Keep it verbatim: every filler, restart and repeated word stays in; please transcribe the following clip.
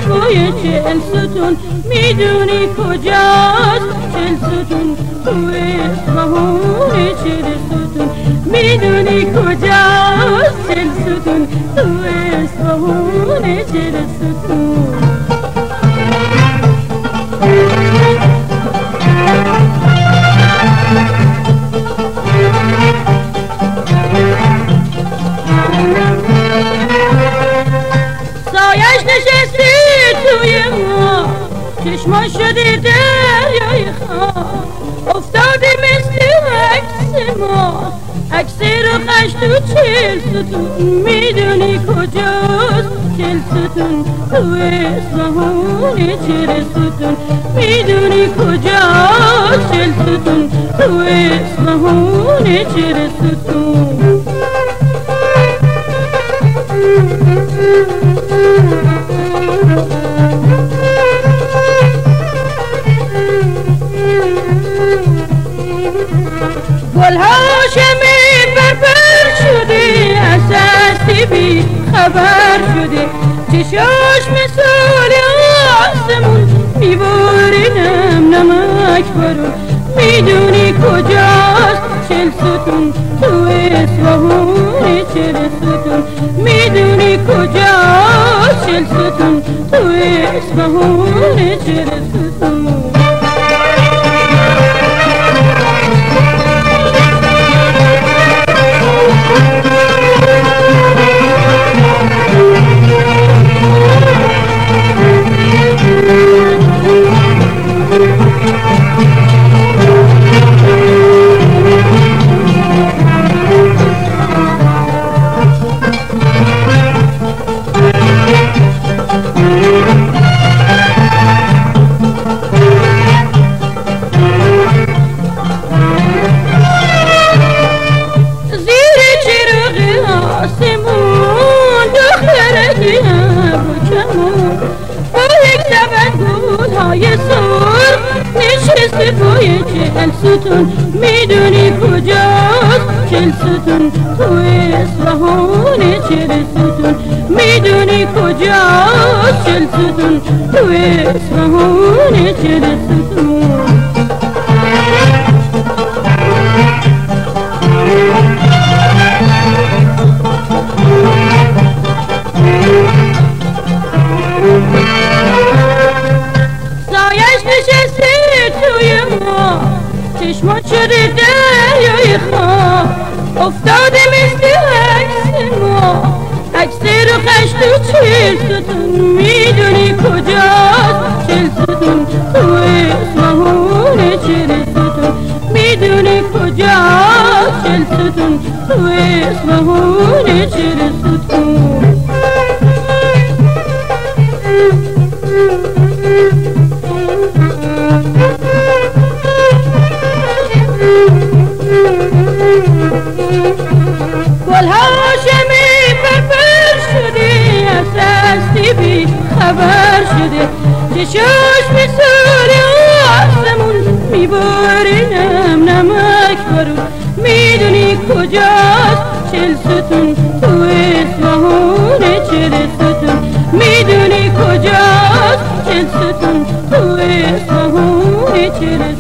بوی چل ستون میدونی کجاست چل ستون تو اصفهان چل ستون میدونی کجاست چل ستون تو اصفهان چل ستون سایش نشستی توی ما چشما شده دریای خواب افتاده مثل عکس ما عکس رو خش تو چل ستون میدونی کجاست چل ستون تو اصفهان چل ستون میدونی کجاست چل ستون تو اصفهان چل ستون گل هاشمی بربر شده از هستی بی خبر شده چشاش مثال آسمون میبارینم نمک برون میدونی کجاست چل ستون تو اصفهان چل ستون میدونی کجاست چل ستون تو اصفهان چل ستون های سرخ نشسته پای چل ستون میدونی کجاست چل ستون تو اصفهان چل ستون میدونی کجاست چل ستون تو اصفهان چل ستون چشما شده دریای خواب افتاده مثل عکس ما عکس رو خش تو چل ستون میدونی کجاست چل ستون تو اصفهان چل ستون میدونی کجاست چل ستون تو اصفهان چل ستون گل هاشمی بربر شده از هستی بی خبر شده چشاش مثال آسمون میبارینم نمک برون میدونی کجاست چل ستون تو اصفهان چل ستون میدونی کجاست چل ستون تو اصفهان چل